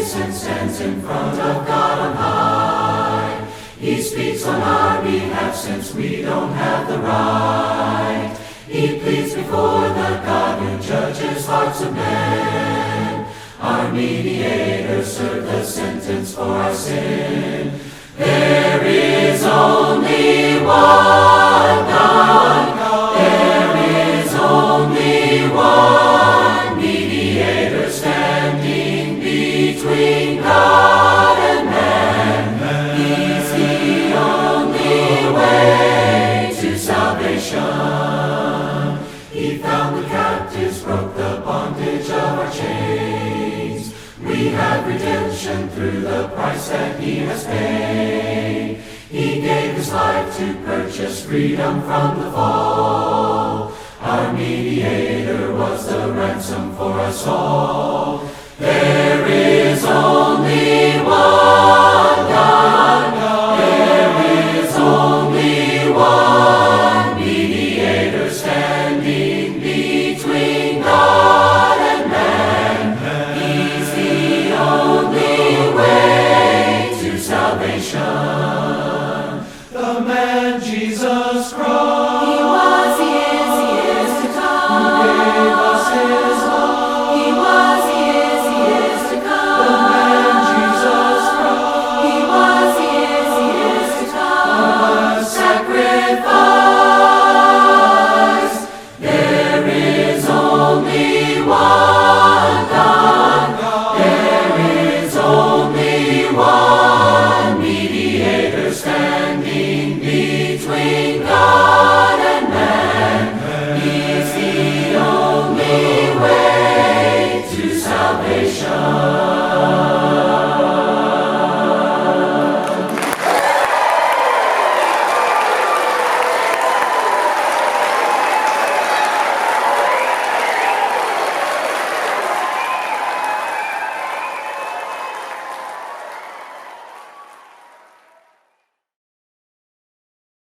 face and stands in front of God on high. He speaks on our behalf since we don't have the right. He pleads before the God who judges hearts of men. Our mediator served the sentence for our sin. There is only one God. There is only one mediator standing between God and man. He's the only way to salvation. He found the captives, broke the bondage of our chains. We have redemption through the price that He has paid. He gave His life to purchase freedom from the fall. Our mediator was the ransom for us all.